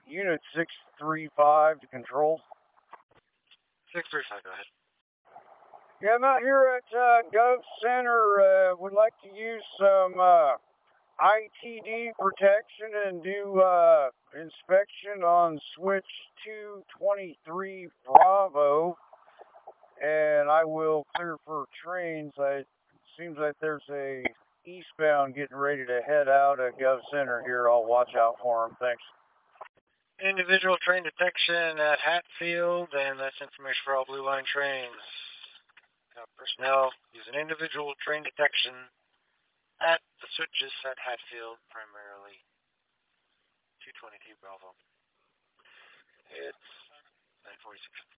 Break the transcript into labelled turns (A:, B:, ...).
A: Unit 635 to control.
B: 635, go ahead.
A: Yeah, I'm out here at Gov Center. Would like to use some ITD protection and do inspection on switch 223 Bravo. And I will clear for trains. It seems like there's a eastbound getting ready to head out at Gov Center here. I'll watch out for them. Thanks.
B: Individual train detection at Hatfield, and that's information for all Blue Line trains. Personnel using individual train detection at the switches at Hatfield, primarily 222 Bravo. It's 9:46.